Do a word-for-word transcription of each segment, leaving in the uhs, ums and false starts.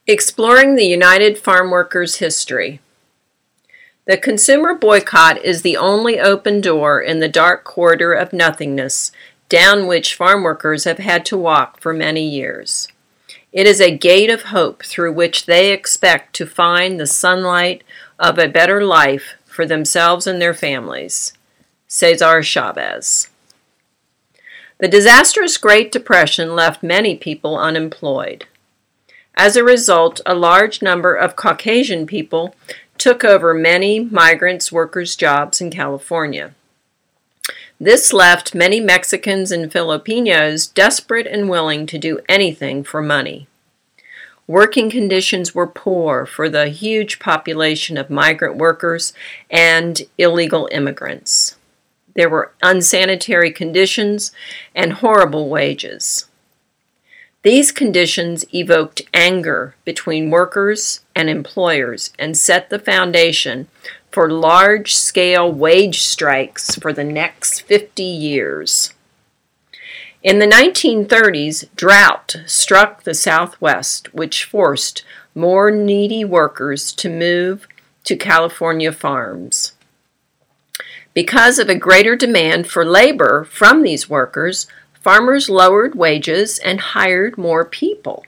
Exploring the United Farm Workers' History. The consumer boycott is the only open door in the dark corridor of nothingness down which farm workers have had to walk for many years. It is a gate of hope through which they expect to find the sunlight of a better life for themselves and their families. Cesar Chavez. The disastrous Great Depression left many people unemployed. As a result, a large number of Caucasian people took over many migrants' workers' jobs in California. This left many Mexicans and Filipinos desperate and willing to do anything for money. Working conditions were poor for the huge population of migrant workers and illegal immigrants. There were unsanitary conditions and horrible wages. These conditions evoked anger between workers and employers and set the foundation for large-scale wage strikes for the next fifty years. In the nineteen thirties, drought struck the Southwest, which forced more needy workers to move to California farms. Because of a greater demand for labor from these workers, farmers lowered wages and hired more people.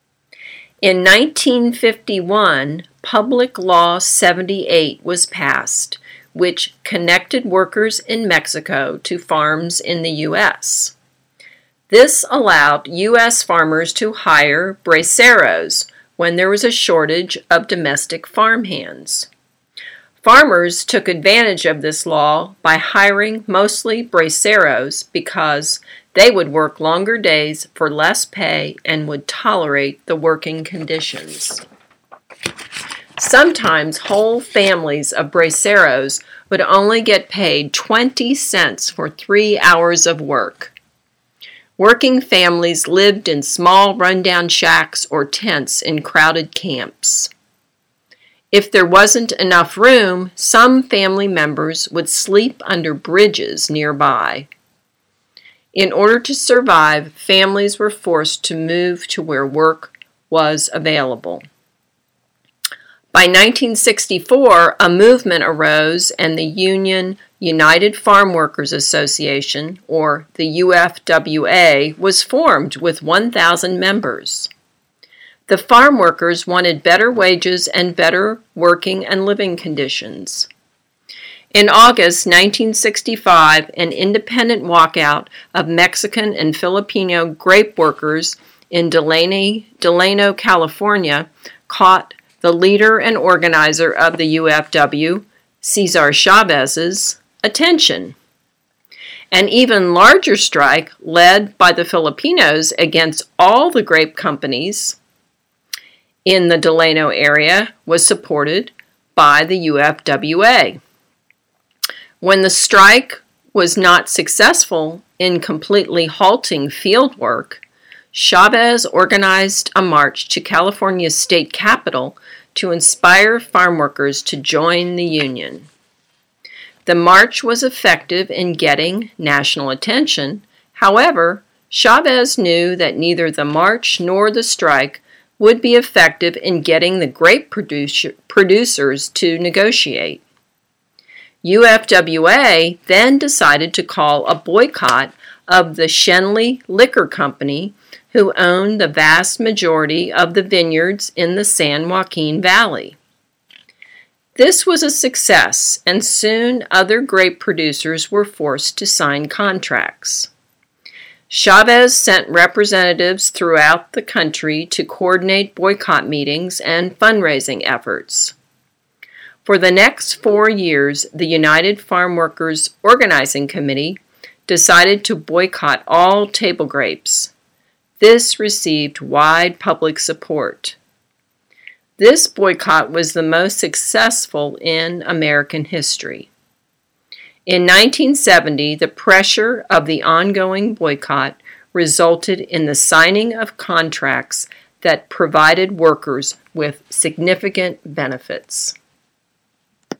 In nineteen fifty-one, Public Law seventy-eight was passed, which connected workers in Mexico to farms in the U S This allowed U S farmers to hire braceros when there was a shortage of domestic farmhands. Farmers took advantage of this law by hiring mostly braceros because they would work longer days for less pay and would tolerate the working conditions. Sometimes whole families of braceros would only get paid twenty cents for three hours of work. Working families lived in small rundown shacks or tents in crowded camps. If there wasn't enough room, some family members would sleep under bridges nearby. In order to survive, families were forced to move to where work was available. By nineteen sixty-four, a movement arose and the union United Farm Workers Association, or the U F W A, was formed with one thousand members. The farm workers wanted better wages and better working and living conditions. In August nineteen sixty-five, an independent walkout of Mexican and Filipino grape workers in Delano, Delano, California, caught the leader and organizer of the U F W, Cesar Chavez's, attention. An even larger strike, led by the Filipinos against all the grape companies in the Delano area, was supported by the U F W A. When the strike was not successful in completely halting field work, Chavez organized a march to California's state capital to inspire farm workers to join the union. The march was effective in getting national attention. However, Chavez knew that neither the march nor the strike would be effective in getting the grape producer, producers to negotiate. U F W A then decided to call a boycott of the Schenley Liquor Company, who owned the vast majority of the vineyards in the San Joaquin Valley. This was a success, and soon other grape producers were forced to sign contracts. Chavez sent representatives throughout the country to coordinate boycott meetings and fundraising efforts. For the next four years, the United Farm Workers Organizing Committee decided to boycott all table grapes. This received wide public support. This boycott was the most successful in American history. In nineteen seventy, the pressure of the ongoing boycott resulted in the signing of contracts that provided workers with significant benefits.